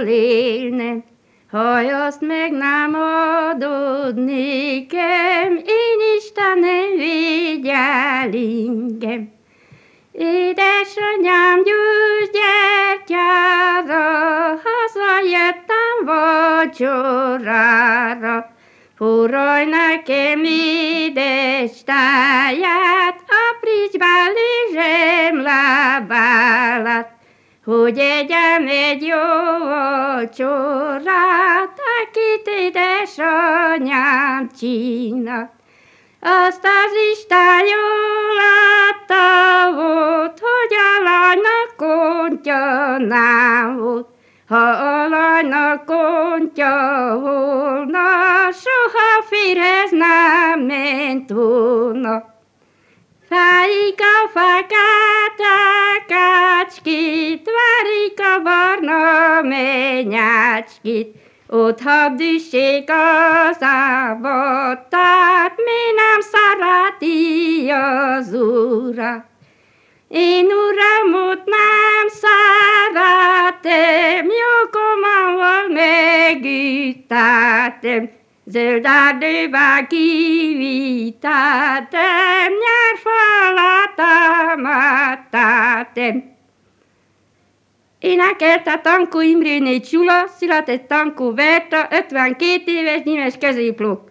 élnem, ha azt meg nem adod nékem, én Istenem, vigyál ingem. Édesanyám, gyertyára, hazajöttem vacsorára. Forraj nekem édes táját, apríts belőzsem lábálát, hogy egyem egy jó vacsorát, akit édesanyám csinált. Azt az Isten jól adta volt, hogy a lánynak kontya nem volt. Ha a lánynak kontya volna, soha férhez nem ment volna. Fájik a fakát, a kácskit, várik a barna menyácskit, ott habdüssék az ábotát, mi nem szereti az urat. Én uramot nem szeretem, jokommal megüttetem, zöld erdőbe kivittetem, nyárfalat temettetem. Énekelte Tankó Imréné Csula, született Tankó Berta, 52 éves, Nemes Középló.